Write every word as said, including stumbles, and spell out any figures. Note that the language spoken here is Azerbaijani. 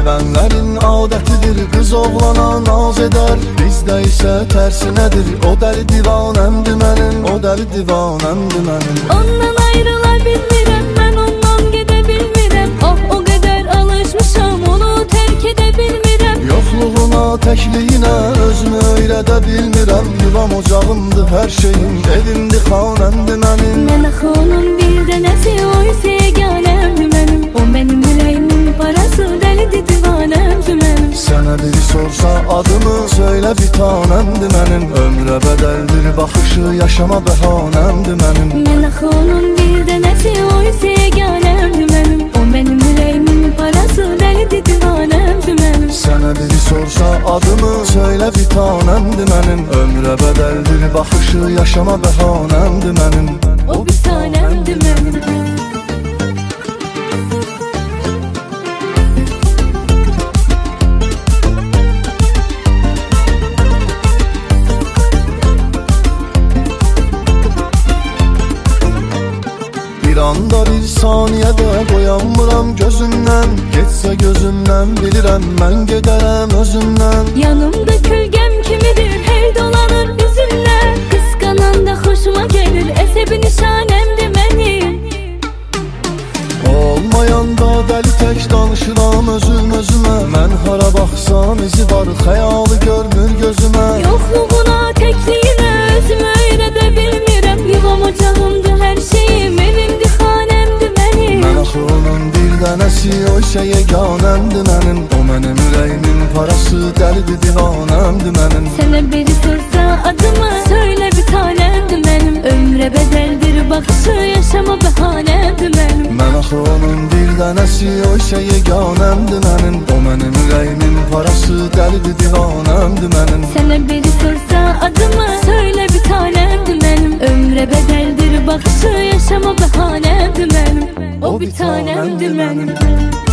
Sevenlerin adetidir, kız oğlana naz eder. Bizde ise tersinedir, o deli divanemdi benim, o deli divanemdi benim. Ondan ayrıla bilmirəm, ben ondan gede bilmirəm. Oh o kadar alışmışam, onu terk ede bilmirəm. Yokluğuna, tekliyine özümü öyrədə bilmirəm. Yuvam ocağımdı her şeyim, evimdi, xanəmdi mənim. Mən axı onun bir dənəsi, o isə yeganəmdi mənim. O mənim ürəyimin parası, dəlidir divanəmdi mənim. Sənə biri sorsa adımı söylə bir tanəmdi mənim. Ömrə bədəldir baxışı, yaşama bəhanəmdi mənim. Mən axı onun bir dənəsi, o isə yeganəmdi mənim. O mənim ürəyimin parası, dəlidir divanəmdi mənim. Sənə biri sorsa adımı söylə bir tanəmdi mənim. Ömrə bədəldir baxışı, yaşama bəhanəmdi mənim. O bir tanəmdi mənim. Bir anda bir saniyədə boyanmıram gözümdən. Getsə gözümdən bilirəm, mən gedərəm özümdən. Yanımda kölgəm kimidir, hey dolanır üzümdən. Qısqananda xoşuma gelir, əsəbi nişanəmdir mənim. Olmayanda dəli tək danışıram özüm özümə. Mən hara baxsam izi var, xəyalı görmür gözümə. Yoxluğuna, təkliyinə özümü öyrədə bilmirəm. Yuvam ocağımdır hər şeyim, evimdir, xanəmdir mənim. Mən axı onun bir dənəsi, o isə yeganəmdi mənim. O mənim ürəyimin parası, dəlidir divanəmdi mənim. Sənə biri sorsa adımı söylə bir tanəmdir mənim. Ömrə bədəldir baxışı, yaşama bəhanəmdir mənim. Mən axı onun bir dənəsi, o isə yeganəmdi mənim. O mənim ürəyimin parası, dəlidir divanəmdi mənim. Sənə biri sorsa adımı söylə bir tanəmdir mənim. Ömrə bədəldir baxışı, yaşama bəhanəmdir mənim. O bir tanəmdir mənim.